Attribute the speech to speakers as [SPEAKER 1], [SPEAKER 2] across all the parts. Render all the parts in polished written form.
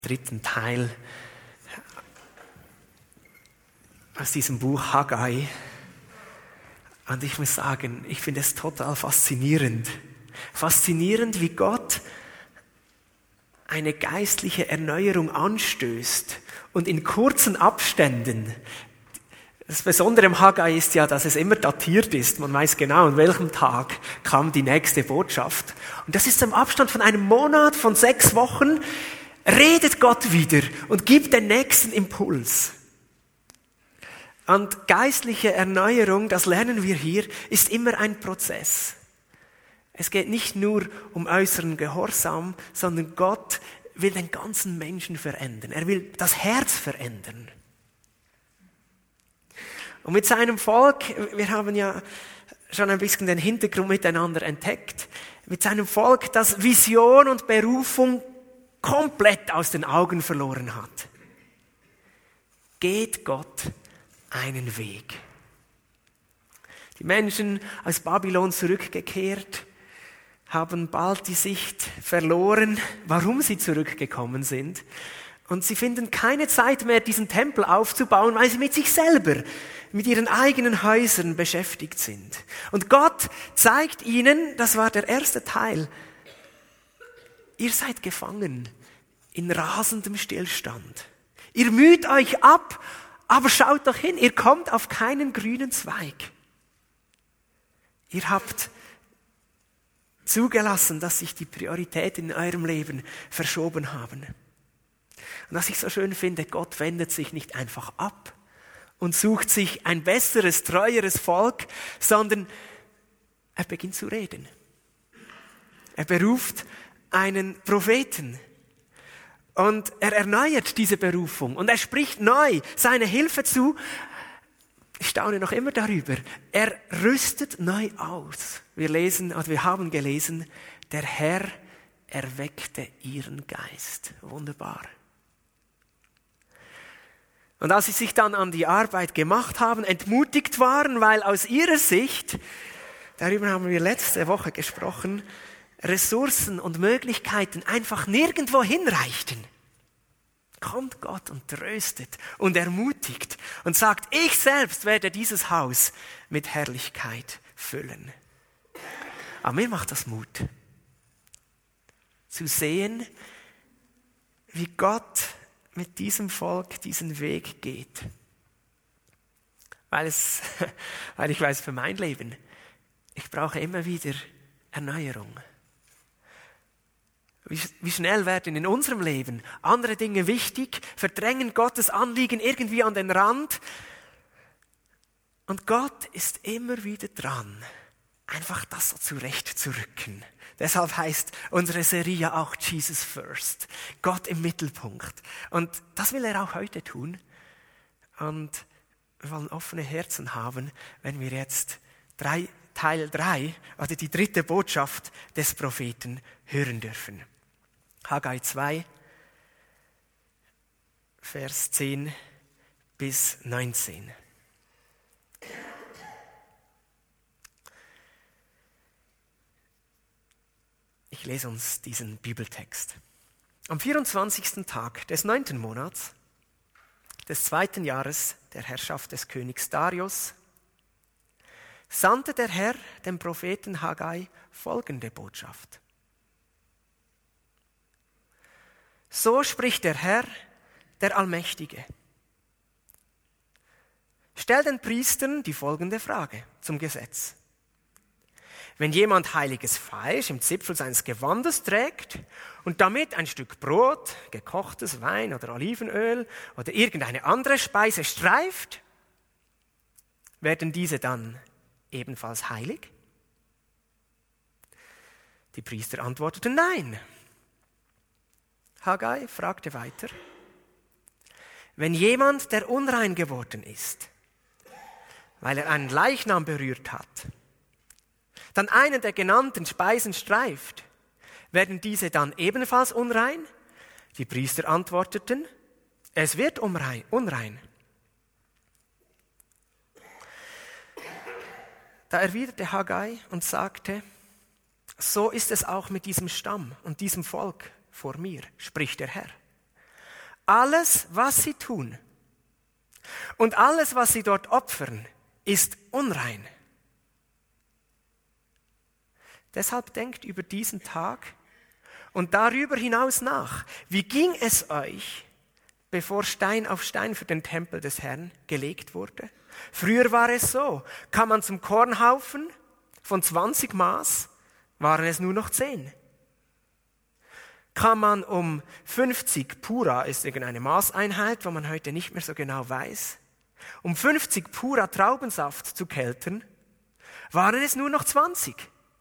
[SPEAKER 1] Dritten Teil aus diesem Buch Haggai. Und ich muss sagen, ich finde es total faszinierend. Faszinierend, wie Gott eine geistliche Erneuerung anstößt und in kurzen Abständen. Das Besondere im Haggai ist ja, dass es immer datiert ist. Man weiß genau, an welchem Tag kam die nächste Botschaft. Und das ist im Abstand von einem Monat, von 6 Wochen, redet Gott wieder und gibt den nächsten Impuls. Und geistliche Erneuerung, das lernen wir hier, ist immer ein Prozess. Es geht nicht nur um äußeren Gehorsam, sondern Gott will den ganzen Menschen verändern. Er will das Herz verändern. Und mit seinem Volk, wir haben ja schon ein bisschen den Hintergrund miteinander entdeckt, mit seinem Volk, das Vision und Berufung komplett aus den Augen verloren hat, geht Gott einen Weg. Die Menschen aus Babylon zurückgekehrt, haben bald die Sicht verloren, warum sie zurückgekommen sind. Und sie finden keine Zeit mehr, diesen Tempel aufzubauen, weil sie mit sich selber, mit ihren eigenen Häusern beschäftigt sind. Und Gott zeigt ihnen, das war der erste Teil, ihr seid gefangen in rasendem Stillstand. Ihr müht euch ab, aber schaut doch hin, ihr kommt auf keinen grünen Zweig. Ihr habt zugelassen, dass sich die Prioritäten in eurem Leben verschoben haben. Und was ich so schön finde, Gott wendet sich nicht einfach ab und sucht sich ein besseres, treueres Volk, sondern er beginnt zu reden. Er beruft einen Propheten und er erneuert diese Berufung und er spricht neu seine Hilfe zu. Ich staune noch immer darüber. Er rüstet neu aus. Wir haben gelesen, der Herr erweckte ihren Geist. Wunderbar. Und als sie sich dann an die Arbeit gemacht haben, entmutigt waren, weil aus ihrer Sicht, darüber haben wir letzte Woche gesprochen, Ressourcen und Möglichkeiten einfach nirgendwo hinreichten, kommt Gott und tröstet und ermutigt und sagt, ich selbst werde dieses Haus mit Herrlichkeit füllen. Aber mir macht das Mut, zu sehen, wie Gott mit diesem Volk diesen Weg geht. Weil ich weiß für mein Leben, ich brauche immer wieder Erneuerung. Wie schnell werden in unserem Leben andere Dinge wichtig, verdrängen Gottes Anliegen irgendwie an den Rand. Und Gott ist immer wieder dran, einfach das so zurechtzurücken. Deshalb heißt unsere Serie ja auch Jesus First. Gott im Mittelpunkt. Und das will er auch heute tun. Und wir wollen offene Herzen haben, wenn wir jetzt Teil 3 oder die 3. Botschaft des Propheten hören dürfen. Haggai 2, Vers 10 bis 19. Ich lese uns diesen Bibeltext. Am 24. Tag des 9. Monats des 2. Jahres der Herrschaft des Königs Darius sandte der Herr dem Propheten Haggai folgende Botschaft. So spricht der Herr, der Allmächtige. Stell den Priestern die folgende Frage zum Gesetz. Wenn jemand heiliges Fleisch im Zipfel seines Gewandes trägt und damit ein Stück Brot, gekochtes Wein oder Olivenöl oder irgendeine andere Speise streift, werden diese dann ebenfalls heilig? Die Priester antworteten nein. Haggai fragte weiter, wenn jemand, der unrein geworden ist, weil er einen Leichnam berührt hat, dann einen der genannten Speisen streift, werden diese dann ebenfalls unrein? Die Priester antworteten, es wird unrein. Da erwiderte Haggai und sagte, so ist es auch mit diesem Stamm und diesem Volk vor mir, spricht der Herr. Alles, was sie tun und alles, was sie dort opfern, ist unrein. Deshalb denkt über diesen Tag und darüber hinaus nach. Wie ging es euch, bevor Stein auf Stein für den Tempel des Herrn gelegt wurde? Früher war es so, kam man zum Kornhaufen, von 20 Maß waren es nur noch 10. Kam man um 50 Pura, ist irgendeine Maßeinheit, wo man heute nicht mehr so genau weiß, um 50 Pura Traubensaft zu keltern, waren es nur noch 20.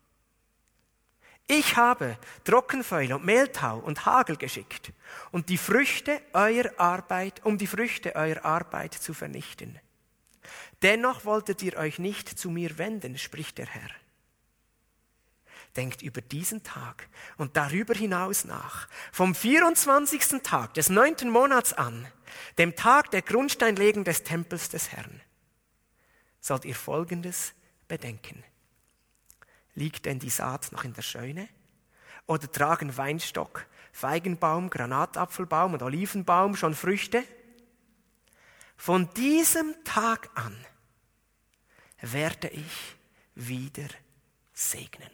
[SPEAKER 1] Ich habe Trockenfäule und Mehltau und Hagel geschickt, um die Früchte eurer Arbeit zu vernichten. Dennoch wolltet ihr euch nicht zu mir wenden, spricht der Herr. Denkt über diesen Tag und darüber hinaus nach. Vom 24. Tag des 9. Monats an, dem Tag der Grundsteinlegung des Tempels des Herrn, sollt ihr Folgendes bedenken. Liegt denn die Saat noch in der Scheune? Oder tragen Weinstock, Feigenbaum, Granatapfelbaum und Olivenbaum schon Früchte? Von diesem Tag an werde ich wieder segnen.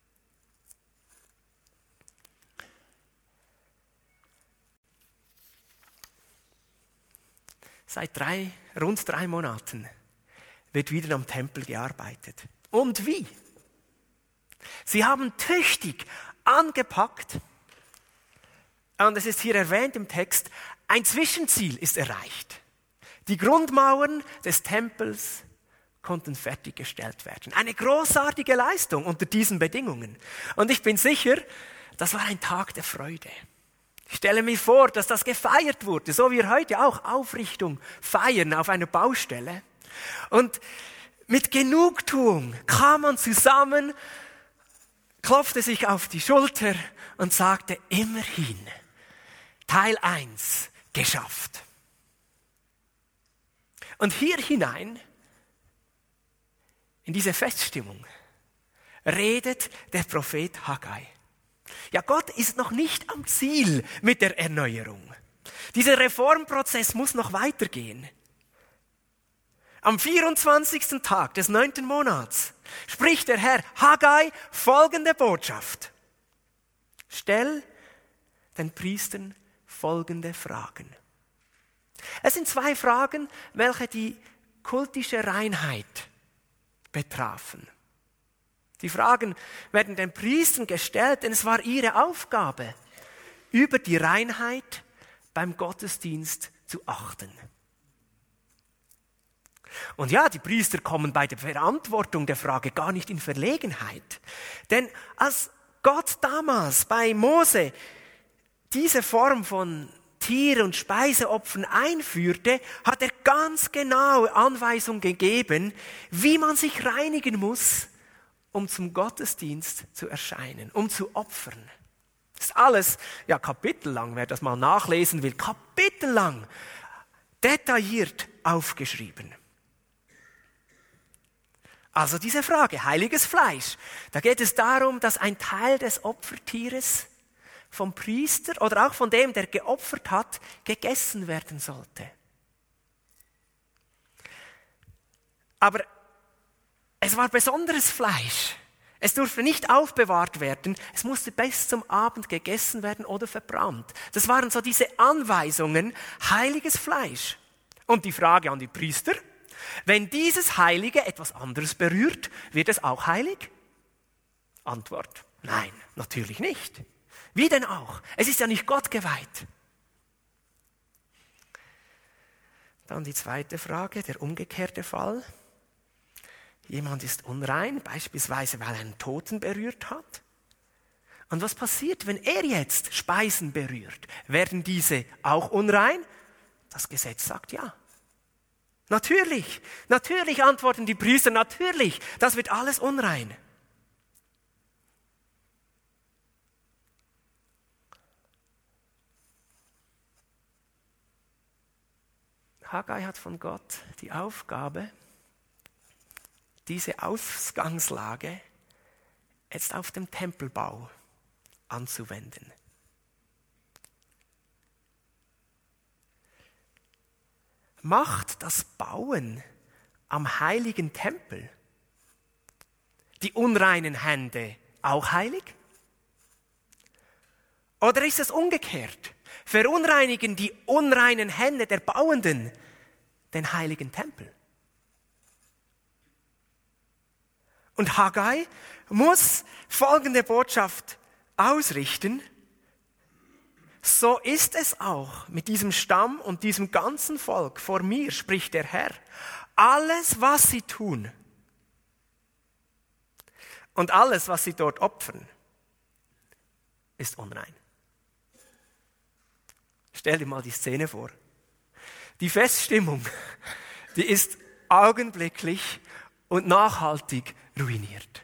[SPEAKER 1] Seit rund 3 Monaten wird wieder am Tempel gearbeitet. Und wie? Sie haben tüchtig angepackt, und es ist hier erwähnt im Text, ein Zwischenziel ist erreicht. Die Grundmauern des Tempels konnten fertiggestellt werden. Eine großartige Leistung unter diesen Bedingungen. Und ich bin sicher, das war ein Tag der Freude. Ich stelle mir vor, dass das gefeiert wurde, so wie wir heute auch Aufrichtung feiern auf einer Baustelle. Und mit Genugtuung kam man zusammen, klopfte sich auf die Schulter und sagte, immerhin, Teil 1 geschafft. Und hier hinein, in diese Feststimmung, redet der Prophet Haggai. Ja, Gott ist noch nicht am Ziel mit der Erneuerung. Dieser Reformprozess muss noch weitergehen. Am 24. Tag des 9. Monats spricht der Herr Haggai folgende Botschaft. Stell den Priestern folgende Fragen. Es sind 2 Fragen, welche die kultische Reinheit betrafen. Die Fragen werden den Priestern gestellt, denn es war ihre Aufgabe, über die Reinheit beim Gottesdienst zu achten. Und ja, die Priester kommen bei der Verantwortung der Frage gar nicht in Verlegenheit. Denn als Gott damals bei Mose diese Form von Tier- und Speiseopfern einführte, hat er ganz genaue Anweisungen gegeben, wie man sich reinigen muss, um zum Gottesdienst zu erscheinen, um zu opfern. Das ist alles, ja, kapitellang, wer das mal nachlesen will, kapitellang, detailliert aufgeschrieben. Also diese Frage, heiliges Fleisch, da geht es darum, dass ein Teil des Opfertieres vom Priester oder auch von dem, der geopfert hat, gegessen werden sollte. Aber es war besonderes Fleisch. Es durfte nicht aufbewahrt werden. Es musste bis zum Abend gegessen werden oder verbrannt. Das waren so diese Anweisungen, heiliges Fleisch. Und die Frage an die Priester, wenn dieses Heilige etwas anderes berührt, wird es auch heilig? Antwort, nein, natürlich nicht. Wie denn auch? Es ist ja nicht Gott geweiht. Dann die zweite Frage, der umgekehrte Fall. Jemand ist unrein, beispielsweise weil er einen Toten berührt hat. Und was passiert, wenn er jetzt Speisen berührt? Werden diese auch unrein? Das Gesetz sagt ja. Natürlich antworten die Priester, natürlich, das wird alles unrein. Haggai hat von Gott die Aufgabe, diese Ausgangslage jetzt auf dem Tempelbau anzuwenden. macht das Bauen am heiligen Tempel die unreinen Hände auch heilig? Oder ist es umgekehrt? Verunreinigen die unreinen Hände der Bauenden den heiligen Tempel? Und Haggai muss folgende Botschaft ausrichten: So ist es auch mit diesem Stamm und diesem ganzen Volk vor mir, spricht der Herr. Alles, was sie tun und alles, was sie dort opfern, ist unrein. Stell dir mal die Szene vor. Die Feststimmung, die ist augenblicklich und nachhaltig ruiniert.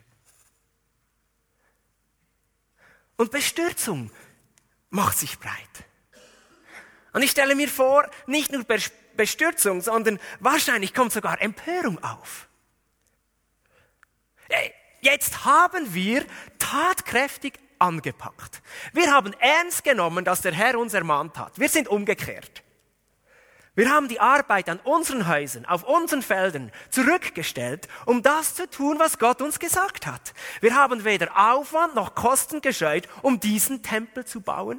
[SPEAKER 1] Und Bestürzung macht sich breit. Und ich stelle mir vor, nicht nur Bestürzung, sondern wahrscheinlich kommt sogar Empörung auf. Jetzt haben wir tatkräftig angepackt. Wir haben ernst genommen, dass der Herr uns ermahnt hat. Wir sind umgekehrt. Wir haben die Arbeit an unseren Häusern, auf unseren Feldern zurückgestellt, um das zu tun, was Gott uns gesagt hat. Wir haben weder Aufwand noch Kosten gescheut, um diesen Tempel zu bauen.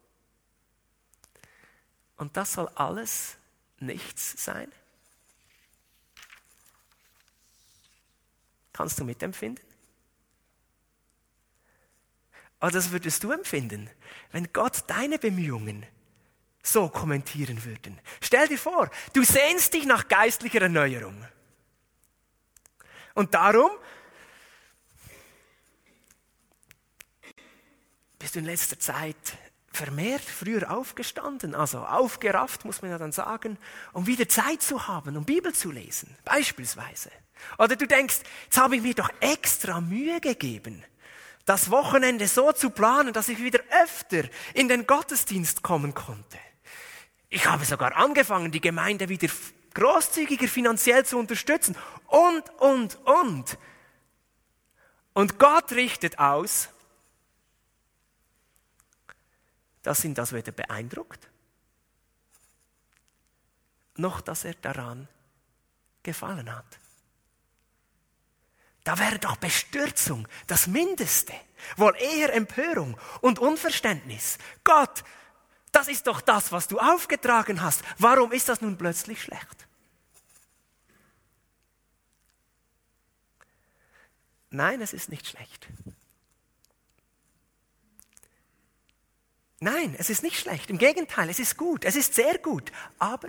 [SPEAKER 1] Und das soll alles nichts sein? Kannst du mitempfinden? Oder das würdest du empfinden, wenn Gott deine Bemühungen so kommentieren würden. Stell dir vor, du sehnst dich nach geistlicher Erneuerung. Und darum bist du in letzter Zeit vermehrt früher aufgestanden, also aufgerafft, muss man ja dann sagen, um wieder Zeit zu haben, um Bibel zu lesen, beispielsweise. Oder du denkst, jetzt habe ich mir doch extra Mühe gegeben, das Wochenende so zu planen, dass ich wieder öfter in den Gottesdienst kommen konnte. Ich habe sogar angefangen, die Gemeinde wieder großzügiger finanziell zu unterstützen. Und. Und Gott richtet aus, dass ihn das weder beeindruckt, noch dass er daran gefallen hat. Da wäre doch Bestürzung das Mindeste, wohl eher Empörung und Unverständnis. Gott, das ist doch das, was du aufgetragen hast. Warum ist das nun plötzlich schlecht? Nein, es ist nicht schlecht. Nein, es ist nicht schlecht. Im Gegenteil, es ist gut. Es ist sehr gut. Aber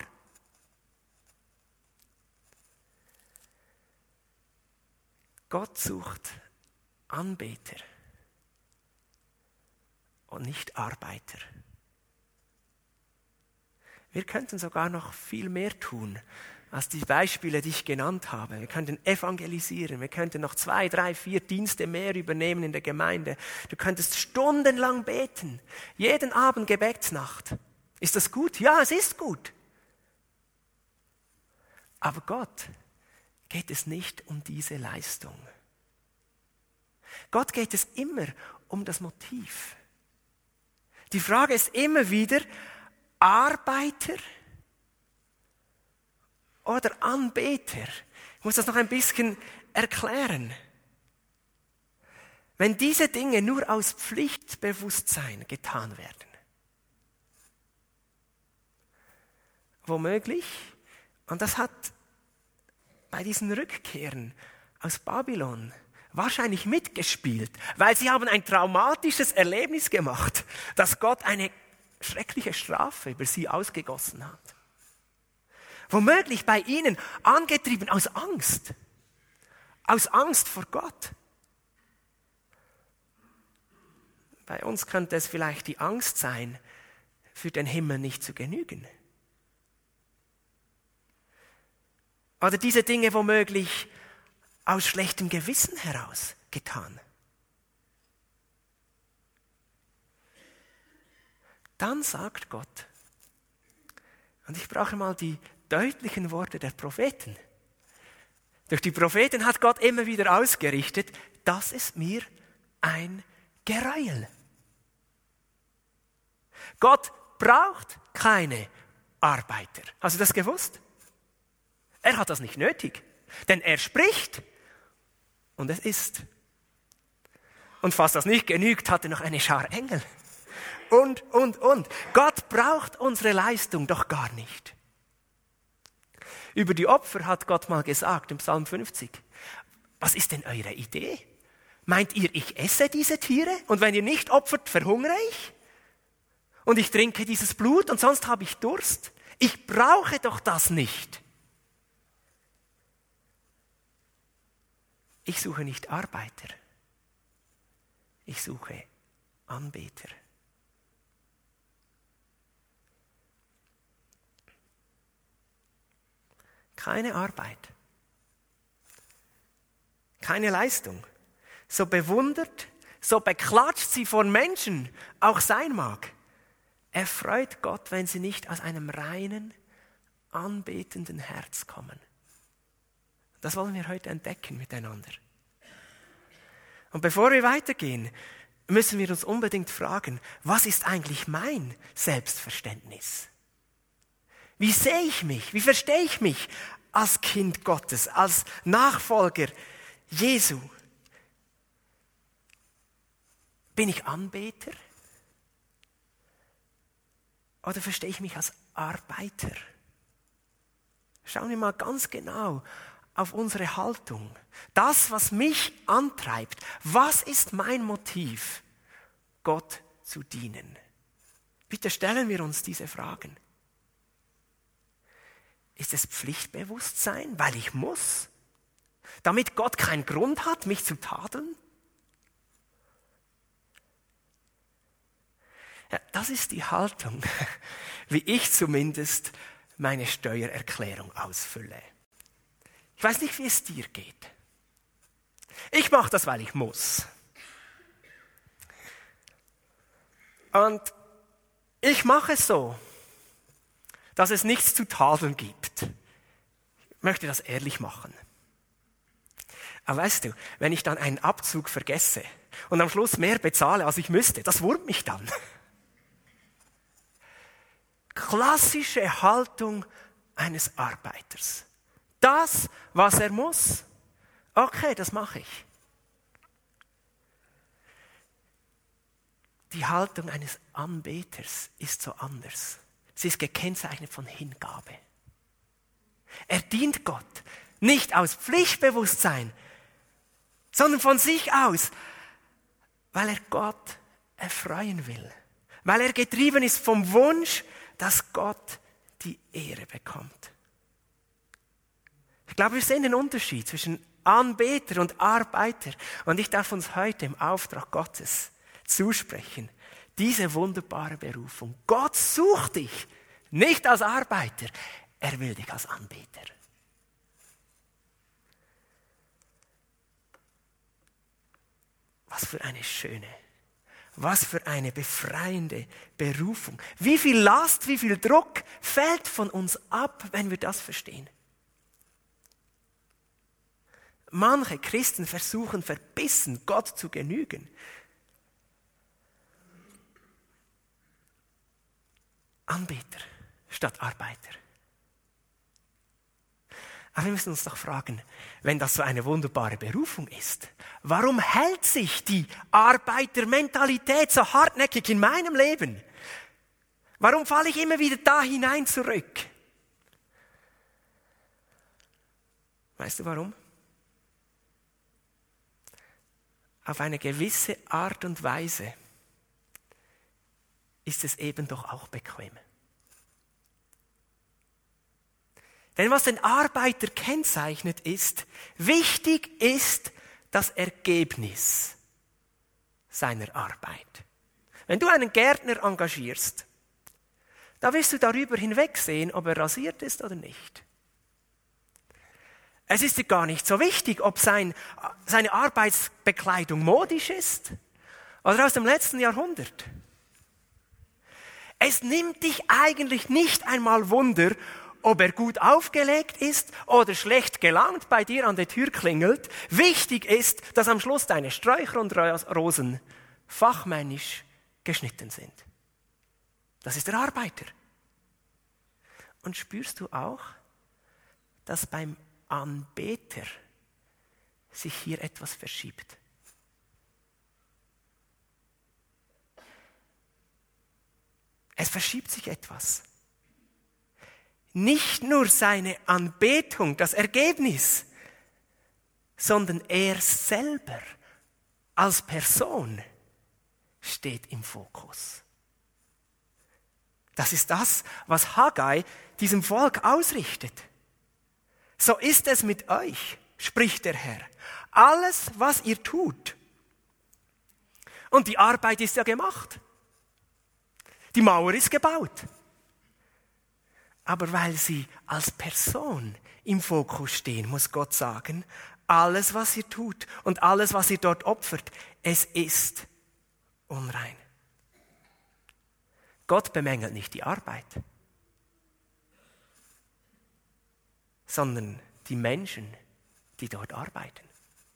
[SPEAKER 1] Gott sucht Anbeter und nicht Arbeiter. Wir könnten sogar noch viel mehr tun, als die Beispiele, die ich genannt habe. Wir könnten evangelisieren, wir könnten noch 2, 3, 4 Dienste mehr übernehmen in der Gemeinde. Du könntest stundenlang beten, jeden Abend Gebetsnacht. Ist das gut? Ja, es ist gut. Aber Gott geht es nicht um diese Leistung. Gott geht es immer um das Motiv. Die Frage ist immer wieder, Arbeiter oder Anbeter? Ich muss das noch ein bisschen erklären. Wenn diese Dinge nur aus Pflichtbewusstsein getan werden, womöglich, und das hat bei diesen Rückkehren aus Babylon wahrscheinlich mitgespielt, weil sie haben ein traumatisches Erlebnis gemacht, dass Gott eine schreckliche Strafe über sie ausgegossen hat. Womöglich bei ihnen angetrieben aus Angst vor Gott. Bei uns könnte es vielleicht die Angst sein, für den Himmel nicht zu genügen. Oder diese Dinge womöglich aus schlechtem Gewissen heraus getan. Dann sagt Gott, und ich brauche mal die deutlichen Worte der Propheten. Durch die Propheten hat Gott immer wieder ausgerichtet, das ist mir ein Gereul. Gott braucht keine Arbeiter. Hast du das gewusst? Er hat das nicht nötig, denn er spricht und es ist. Und falls das nicht genügt, hat er noch eine Schar Engel. Und. Gott braucht unsere Leistung doch gar nicht. Über die Opfer hat Gott mal gesagt im Psalm 50. Was ist denn eure Idee? Meint ihr, ich esse diese Tiere und wenn ihr nicht opfert, verhungere ich? Und ich trinke dieses Blut und sonst habe ich Durst? Ich brauche doch das nicht. Ich suche nicht Arbeiter. Ich suche Anbeter. Keine Arbeit. Keine Leistung. So bewundert, so beklatscht sie von Menschen auch sein mag. Erfreut Gott, wenn sie nicht aus einem reinen, anbetenden Herz kommen. Das wollen wir heute entdecken miteinander. Und bevor wir weitergehen, müssen wir uns unbedingt fragen, was ist eigentlich mein Selbstverständnis? Wie sehe ich mich? Wie verstehe ich mich als Kind Gottes, als Nachfolger Jesu? Bin ich Anbeter? Oder verstehe ich mich als Arbeiter? Schauen wir mal ganz genau auf unsere Haltung. Das, was mich antreibt. Was ist mein Motiv, Gott zu dienen? Bitte stellen wir uns diese Fragen. Ist es Pflichtbewusstsein, weil ich muss? Damit Gott keinen Grund hat, mich zu tadeln? Ja, das ist die Haltung, wie ich zumindest meine Steuererklärung ausfülle. Ich weiß nicht, wie es dir geht. Ich mache das, weil ich muss. Und ich mache es so, dass es nichts zu tadeln gibt. Ich möchte das ehrlich machen. Aber weißt du, wenn ich dann einen Abzug vergesse und am Schluss mehr bezahle, als ich müsste, das wurmt mich dann. Klassische Haltung eines Arbeiters. Das, was er muss, okay, das mache ich. Die Haltung eines Anbeters ist so anders. Sie ist gekennzeichnet von Hingabe. Er dient Gott nicht aus Pflichtbewusstsein, sondern von sich aus, weil er Gott erfreuen will. Weil er getrieben ist vom Wunsch, dass Gott die Ehre bekommt. Ich glaube, wir sehen den Unterschied zwischen Anbeter und Arbeiter. Und ich darf uns heute im Auftrag Gottes zusprechen. Diese wunderbare Berufung. Gott sucht dich nicht als Arbeiter, er will dich als Anbeter. Was für eine schöne, was für eine befreiende Berufung. Wie viel Last, wie viel Druck fällt von uns ab, wenn wir das verstehen. Manche Christen versuchen verbissen, Gott zu genügen. Anbeter statt Arbeiter. Aber wir müssen uns doch fragen, wenn das so eine wunderbare Berufung ist, warum hält sich die Arbeitermentalität so hartnäckig in meinem Leben? Warum falle ich immer wieder da hinein zurück? Weißt du warum? Auf eine gewisse Art und Weise ist es eben doch auch bequem. Denn was den Arbeiter kennzeichnet ist, wichtig ist das Ergebnis seiner Arbeit. Wenn du einen Gärtner engagierst, da wirst du darüber hinwegsehen, ob er rasiert ist oder nicht. Es ist dir gar nicht so wichtig, ob seine Arbeitsbekleidung modisch ist oder aus dem letzten Jahrhundert. Es nimmt dich eigentlich nicht einmal Wunder, ob er gut aufgelegt ist oder schlecht gelaunt bei dir an der Tür klingelt. Wichtig ist, dass am Schluss deine Sträucher und Rosen fachmännisch geschnitten sind. Das ist der Arbeiter. Und spürst du auch, dass beim Anbeter sich hier etwas verschiebt. Es verschiebt sich etwas. Nicht nur seine Anbetung, das Ergebnis, sondern er selber als Person steht im Fokus. Das ist das, was Haggai diesem Volk ausrichtet. So ist es mit euch, spricht der Herr. Alles, was ihr tut. Und die Arbeit ist ja gemacht. Die Mauer ist gebaut. Aber weil sie als Person im Fokus stehen, muss Gott sagen, alles, was ihr tut und alles, was ihr dort opfert, es ist unrein. Gott bemängelt nicht die Arbeit, sondern die Menschen, die dort arbeiten.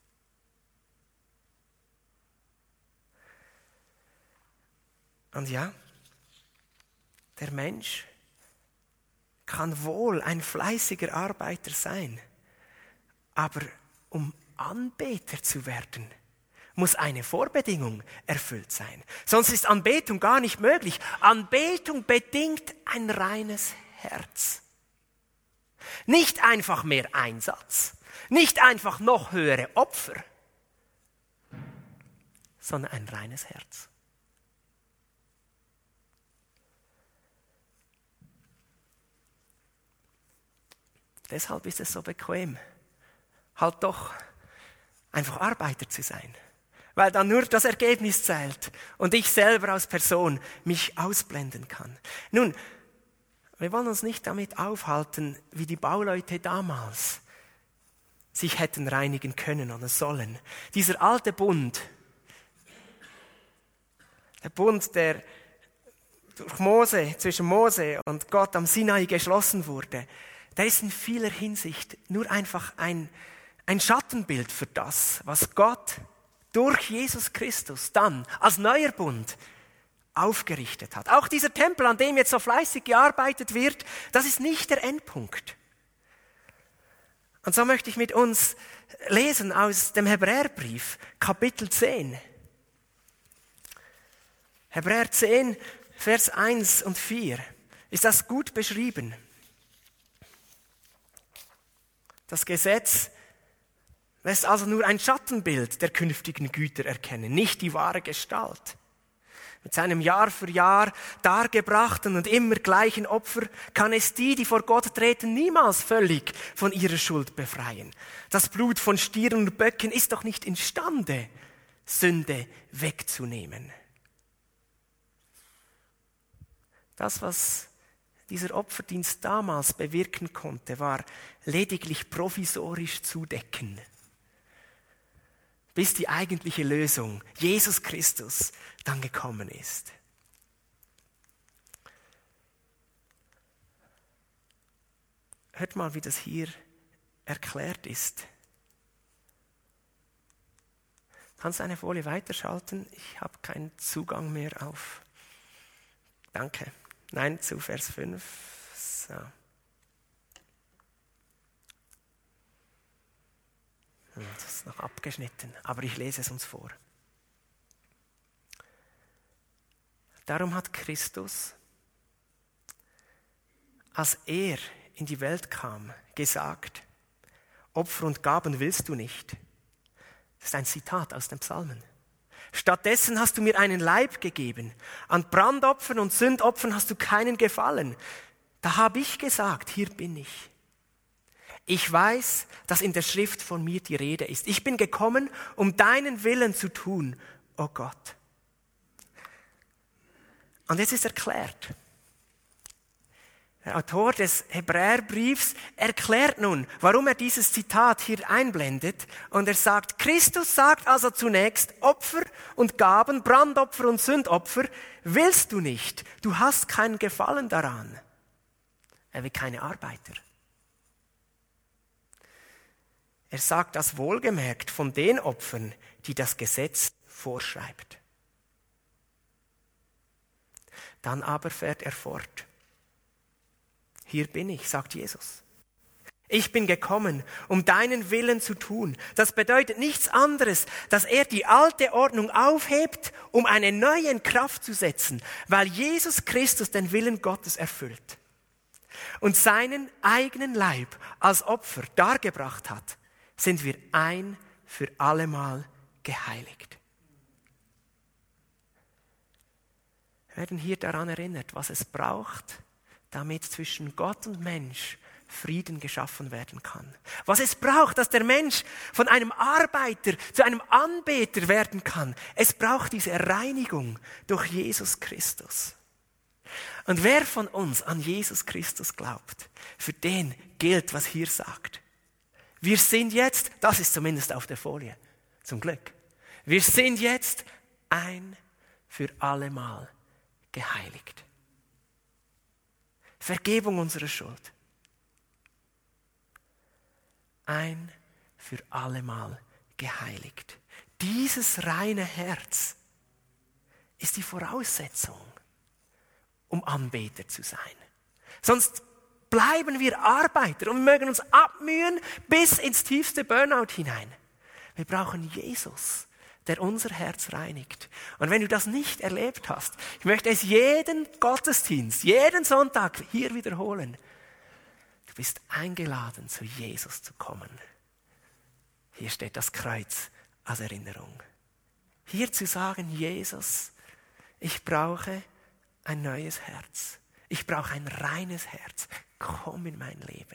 [SPEAKER 1] Und ja, der Mensch kann wohl ein fleißiger Arbeiter sein, aber um Anbeter zu werden, muss eine Vorbedingung erfüllt sein. Sonst ist Anbetung gar nicht möglich. Anbetung bedingt ein reines Herz. Nicht einfach mehr Einsatz, nicht einfach noch höhere Opfer, sondern ein reines Herz. Deshalb ist es so bequem, halt doch einfach Arbeiter zu sein. Weil dann nur das Ergebnis zählt und ich selber als Person mich ausblenden kann. Nun, wir wollen uns nicht damit aufhalten, wie die Bauleute damals sich hätten reinigen können oder sollen. Dieser alte Bund, der Bund, der zwischen Mose und Gott am Sinai geschlossen wurde, der ist in vieler Hinsicht nur einfach ein Schattenbild für das, was Gott durch Jesus Christus dann als neuer Bund aufgerichtet hat. Auch dieser Tempel, an dem jetzt so fleißig gearbeitet wird, das ist nicht der Endpunkt. Und so möchte ich mit uns lesen aus dem Hebräerbrief, Kapitel 10. Hebräer 10, Vers 1 und 4 ist das gut beschrieben. Das Gesetz lässt also nur ein Schattenbild der künftigen Güter erkennen, nicht die wahre Gestalt. Mit seinem Jahr für Jahr dargebrachten und immer gleichen Opfer kann es die vor Gott treten, niemals völlig von ihrer Schuld befreien. Das Blut von Stieren und Böcken ist doch nicht imstande, Sünde wegzunehmen. Das, was dieser Opferdienst damals bewirken konnte, war lediglich provisorisch zudecken, bis die eigentliche Lösung, Jesus Christus, dann gekommen ist. Hört mal, wie das hier erklärt ist. Kannst du eine Folie weiterschalten? Ich habe keinen Zugang mehr auf. Danke. Nein, zu Vers 5. So. Das ist noch abgeschnitten, aber ich lese es uns vor. Darum hat Christus, als er in die Welt kam, gesagt, Opfer und Gaben willst du nicht. Das ist ein Zitat aus den Psalmen. Stattdessen hast du mir einen Leib gegeben. An Brandopfern und Sündopfern hast du keinen Gefallen. Da habe ich gesagt, hier bin ich. Ich weiß, dass in der Schrift von mir die Rede ist. Ich bin gekommen, um deinen Willen zu tun, o Gott. Und jetzt ist erklärt. Der Autor des Hebräerbriefs erklärt nun, warum er dieses Zitat hier einblendet. Und er sagt, Christus sagt also zunächst, Opfer und Gaben, Brandopfer und Sündopfer willst du nicht. Du hast keinen Gefallen daran. Er will keine Arbeiter. Er sagt das wohlgemerkt von den Opfern, die das Gesetz vorschreibt. Dann aber fährt er fort. Hier bin ich, sagt Jesus. Ich bin gekommen, um deinen Willen zu tun. Das bedeutet nichts anderes, dass er die alte Ordnung aufhebt, um eine neue in Kraft zu setzen, weil Jesus Christus den Willen Gottes erfüllt und seinen eigenen Leib als Opfer dargebracht hat, sind wir ein für allemal geheiligt. Wir werden hier daran erinnert, was es braucht, damit zwischen Gott und Mensch Frieden geschaffen werden kann. Was es braucht, dass der Mensch von einem Arbeiter zu einem Anbeter werden kann. Es braucht diese Reinigung durch Jesus Christus. Und wer von uns an Jesus Christus glaubt, für den gilt, was hier sagt. Wir sind jetzt, das ist zumindest auf der Folie, zum Glück, wir sind jetzt ein für allemal geheiligt. Vergebung unserer Schuld. Ein für allemal geheiligt. Dieses reine Herz ist die Voraussetzung, um Anbeter zu sein. Sonst bleiben wir Arbeiter und mögen uns abmühen bis ins tiefste Burnout hinein. Wir brauchen Jesus, der unser Herz reinigt. Und wenn du das nicht erlebt hast, ich möchte es jeden Gottesdienst, jeden Sonntag hier wiederholen. Du bist eingeladen, zu Jesus zu kommen. Hier steht das Kreuz als Erinnerung. Hier zu sagen, Jesus, ich brauche ein neues Herz. Ich brauche ein reines Herz. Komm in mein Leben.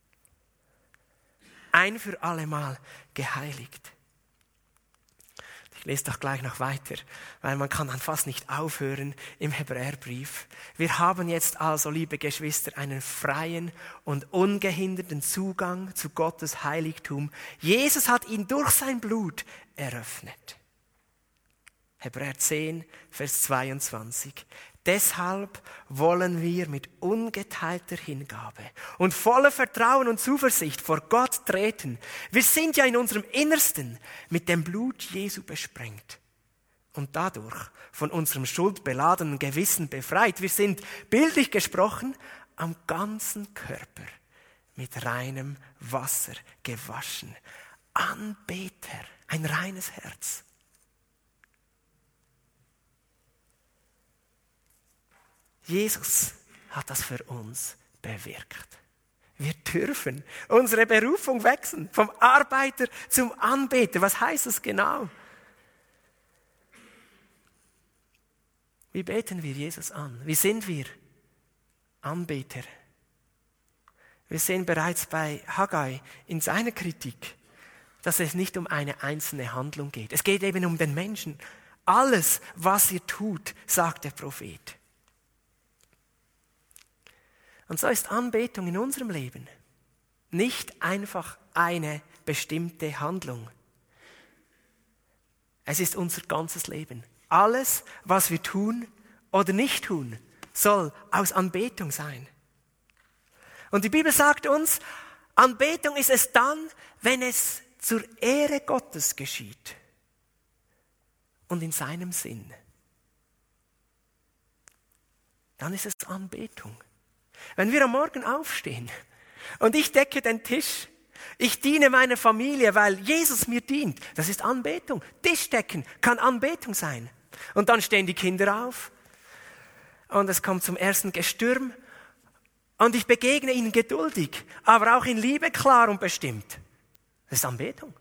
[SPEAKER 1] Ein für allemal geheiligt. Ich lese doch gleich noch weiter, weil man kann dann fast nicht aufhören im Hebräerbrief. Wir haben jetzt also, liebe Geschwister, einen freien und ungehinderten Zugang zu Gottes Heiligtum. Jesus hat ihn durch sein Blut eröffnet. Hebräer 10, Vers 22. Deshalb wollen wir mit ungeteilter Hingabe und voller Vertrauen und Zuversicht vor Gott treten. Wir sind ja in unserem Innersten mit dem Blut Jesu besprengt und dadurch von unserem schuldbeladenen Gewissen befreit. Wir sind, bildlich gesprochen, am ganzen Körper mit reinem Wasser gewaschen. Anbeter, ein reines Herz. Jesus hat das für uns bewirkt. Wir dürfen unsere Berufung wechseln, vom Arbeiter zum Anbeter. Was heißt das genau? Wie beten wir Jesus an? Wie sind wir Anbeter? Wir sehen bereits bei Haggai in seiner Kritik, dass es nicht um eine einzelne Handlung geht. Es geht eben um den Menschen. Alles, was ihr tut, sagt der Prophet. Und so ist Anbetung in unserem Leben nicht einfach eine bestimmte Handlung. Es ist unser ganzes Leben. Alles, was wir tun oder nicht tun, soll aus Anbetung sein. Und die Bibel sagt uns, Anbetung ist es dann, wenn es zur Ehre Gottes geschieht und in seinem Sinn. Dann ist es Anbetung. Wenn wir am Morgen aufstehen und ich decke den Tisch, ich diene meiner Familie, weil Jesus mir dient, das ist Anbetung. Tischdecken kann Anbetung sein. Und dann stehen die Kinder auf und es kommt zum ersten Gestürm und ich begegne ihnen geduldig, aber auch in Liebe klar und bestimmt. Das ist Anbetung.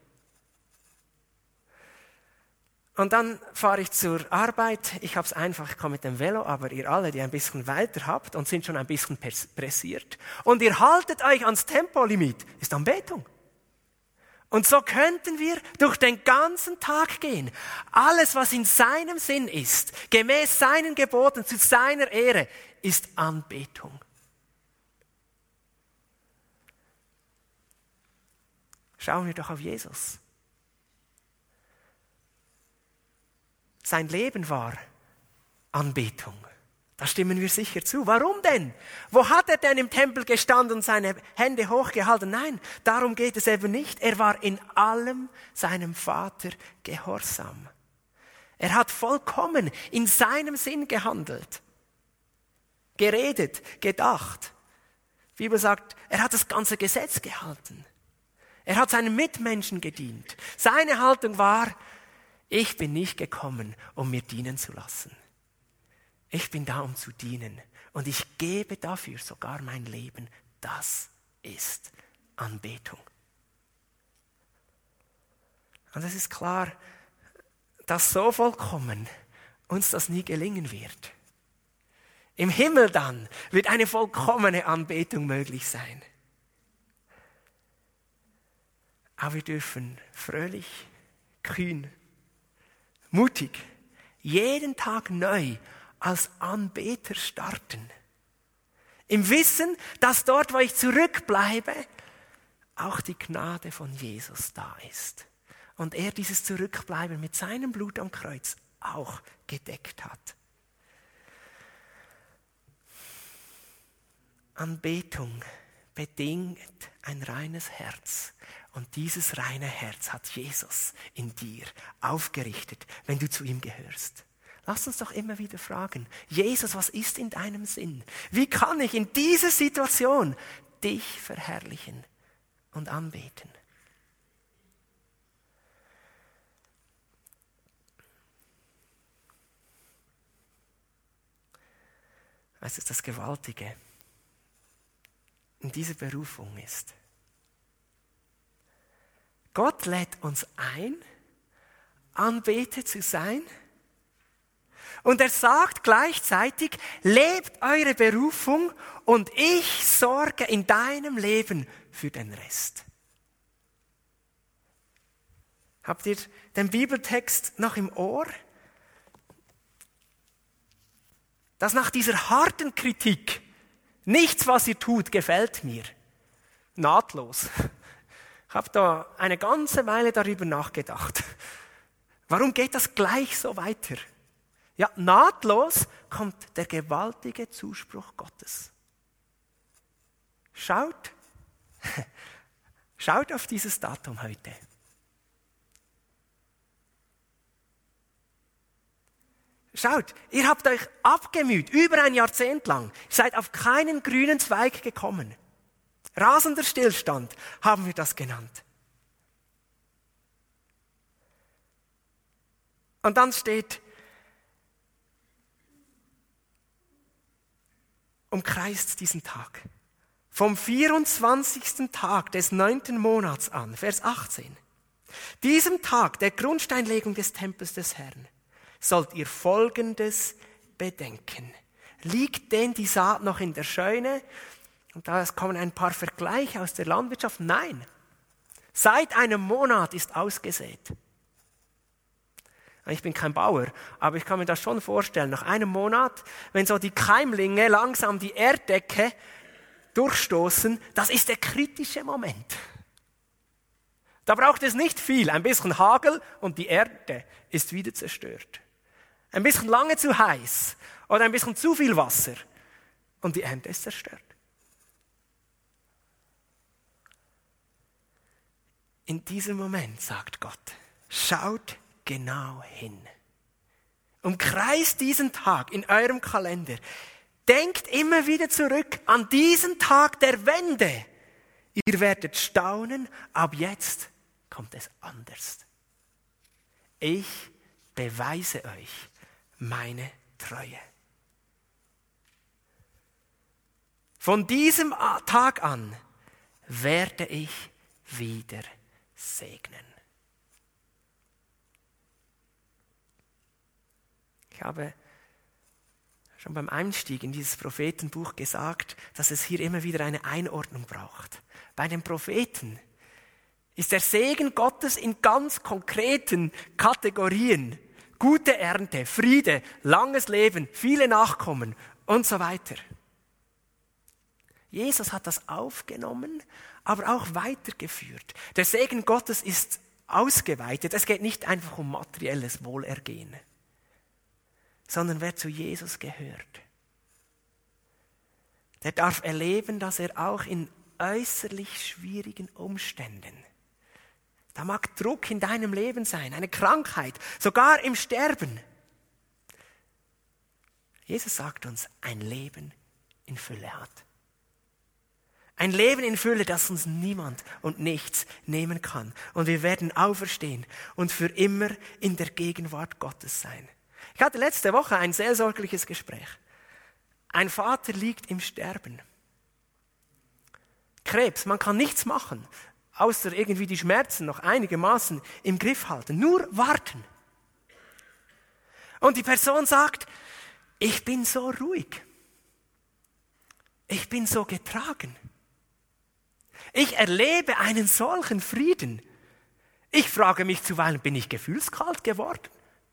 [SPEAKER 1] Und dann fahre ich zur Arbeit. Ich habe es einfach, ich komme mit dem Velo, aber ihr alle, die ein bisschen weiter habt und sind schon ein bisschen pressiert. Und ihr haltet euch ans Tempolimit, ist Anbetung. Und so könnten wir durch den ganzen Tag gehen. Alles, was in seinem Sinn ist, gemäß seinen Geboten, zu seiner Ehre, ist Anbetung. Schauen wir doch auf Jesus. Sein Leben war Anbetung. Da stimmen wir sicher zu. Warum denn? Wo hat er denn im Tempel gestanden und seine Hände hochgehalten? Nein, darum geht es eben nicht. Er war in allem seinem Vater gehorsam. Er hat vollkommen in seinem Sinn gehandelt, geredet, gedacht. Die Bibel sagt, er hat das ganze Gesetz gehalten. Er hat seinen Mitmenschen gedient. Seine Haltung war, ich bin nicht gekommen, um mir dienen zu lassen. Ich bin da, um zu dienen. Und ich gebe dafür sogar mein Leben. Das ist Anbetung. Und es ist klar, dass so vollkommen uns das nie gelingen wird. Im Himmel dann wird eine vollkommene Anbetung möglich sein. Aber wir dürfen fröhlich, kühn, mutig, jeden Tag neu als Anbeter starten. Im Wissen, dass dort, wo ich zurückbleibe, auch die Gnade von Jesus da ist. Und er dieses Zurückbleiben mit seinem Blut am Kreuz auch gedeckt hat. Anbetung bedingt ein reines Herz. Und dieses reine Herz hat Jesus in dir aufgerichtet, wenn du zu ihm gehörst. Lass uns doch immer wieder fragen, Jesus, was ist in deinem Sinn? Wie kann ich in dieser Situation dich verherrlichen und anbeten? Weißt du, das Gewaltige in dieser Berufung ist, Gott lädt uns ein, Anbeter zu sein. Und er sagt gleichzeitig, lebt eure Berufung und ich sorge in deinem Leben für den Rest. Habt ihr den Bibeltext noch im Ohr? Dass nach dieser harten Kritik, nichts, was ihr tut, gefällt mir. Nahtlos. Ich habe da eine ganze Weile darüber nachgedacht. Warum geht das gleich so weiter? Ja, nahtlos kommt der gewaltige Zuspruch Gottes. Schaut auf dieses Datum heute. Schaut, ihr habt euch abgemüht, über ein Jahrzehnt lang. Ihr seid auf keinen grünen Zweig gekommen. Rasender Stillstand haben wir das genannt. Und dann steht, umkreist diesen Tag. Vom 24. Tag des 9. Monats an, Vers 18. Diesem Tag der Grundsteinlegung des Tempels des Herrn sollt ihr Folgendes bedenken. Liegt denn die Saat noch in der Scheune? Und da kommen ein paar Vergleiche aus der Landwirtschaft. Nein, seit einem Monat ist ausgesät. Ich bin kein Bauer, aber ich kann mir das schon vorstellen. Nach einem Monat, wenn so die Keimlinge langsam die Erddecke durchstoßen, das ist der kritische Moment. Da braucht es nicht viel, ein bisschen Hagel und die Erde ist wieder zerstört. Ein bisschen lange zu heiß oder ein bisschen zu viel Wasser und die Ernte ist zerstört. In diesem Moment sagt Gott, schaut genau hin. Umkreist diesen Tag in eurem Kalender. Denkt immer wieder zurück an diesen Tag der Wende. Ihr werdet staunen, ab jetzt kommt es anders. Ich beweise euch meine Treue. Von diesem Tag an werde ich wieder segnen. Ich habe schon beim Einstieg in dieses Prophetenbuch gesagt, dass es hier immer wieder eine Einordnung braucht. Bei den Propheten ist der Segen Gottes in ganz konkreten Kategorien. Gute Ernte, Friede, langes Leben, viele Nachkommen und so weiter. Jesus hat das aufgenommen, aber auch weitergeführt. Der Segen Gottes ist ausgeweitet. Es geht nicht einfach um materielles Wohlergehen, sondern wer zu Jesus gehört, der darf erleben, dass er auch in äußerlich schwierigen Umständen, da mag Druck in deinem Leben sein, eine Krankheit, sogar im Sterben. Jesus sagt uns, ein Leben in Fülle hat. Ein Leben in Fülle, das uns niemand und nichts nehmen kann. Und wir werden auferstehen und für immer in der Gegenwart Gottes sein. Ich hatte letzte Woche ein seelsorgliches Gespräch. Ein Vater liegt im Sterben. Krebs, man kann nichts machen, außer irgendwie die Schmerzen noch einigermaßen im Griff halten. Nur warten. Und die Person sagt, ich bin so ruhig. Ich bin so getragen. Ich erlebe einen solchen Frieden. Ich frage mich zuweilen, bin ich gefühlskalt geworden?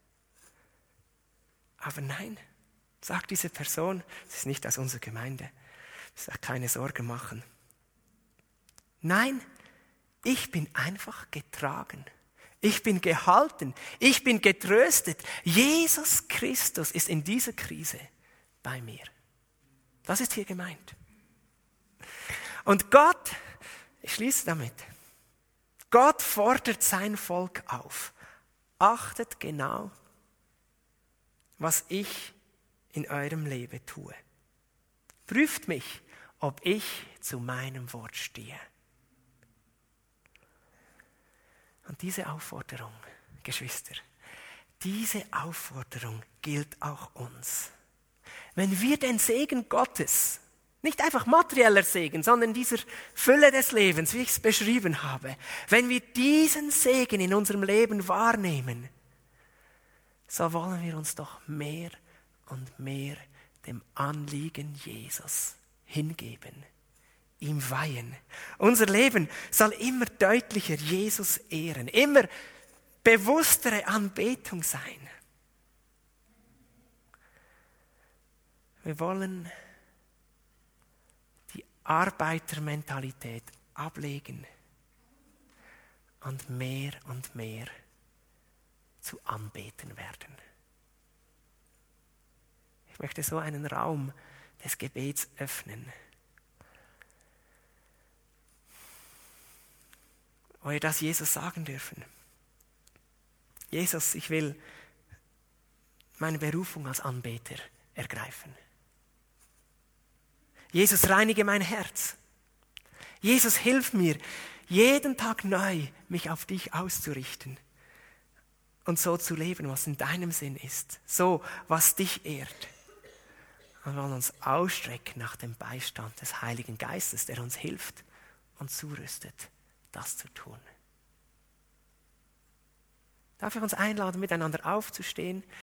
[SPEAKER 1] Aber nein, sagt diese Person, sie ist nicht aus unserer Gemeinde, ich sage, keine Sorge machen. Nein, ich bin einfach getragen. Ich bin gehalten. Ich bin getröstet. Jesus Christus ist in dieser Krise bei mir. Das ist hier gemeint. Und Gott, ich schließe damit, Gott fordert sein Volk auf. Achtet genau, was ich in eurem Leben tue. Prüft mich, ob ich zu meinem Wort stehe. Und diese Aufforderung, Geschwister, diese Aufforderung gilt auch uns. Wenn wir den Segen Gottes, nicht einfach materieller Segen, sondern dieser Fülle des Lebens, wie ich es beschrieben habe, wenn wir diesen Segen in unserem Leben wahrnehmen, so wollen wir uns doch mehr und mehr dem Anliegen Jesus hingeben, ihm weihen. Unser Leben soll immer deutlicher Jesus ehren, immer bewusstere Anbetung sein. Wir wollen die Arbeitermentalität ablegen und mehr zu Anbetern werden. Ich möchte so einen Raum des Gebets öffnen, wo wir das Jesus sagen dürfen. Jesus, ich will meine Berufung als Anbeter ergreifen. Jesus, reinige mein Herz. Jesus, hilf mir, jeden Tag neu mich auf dich auszurichten und so zu leben, was in deinem Sinn ist, so, was dich ehrt. Und wir wollen uns ausstrecken nach dem Beistand des Heiligen Geistes, der uns hilft und zurüstet, das zu tun. Darf ich uns einladen, miteinander aufzustehen?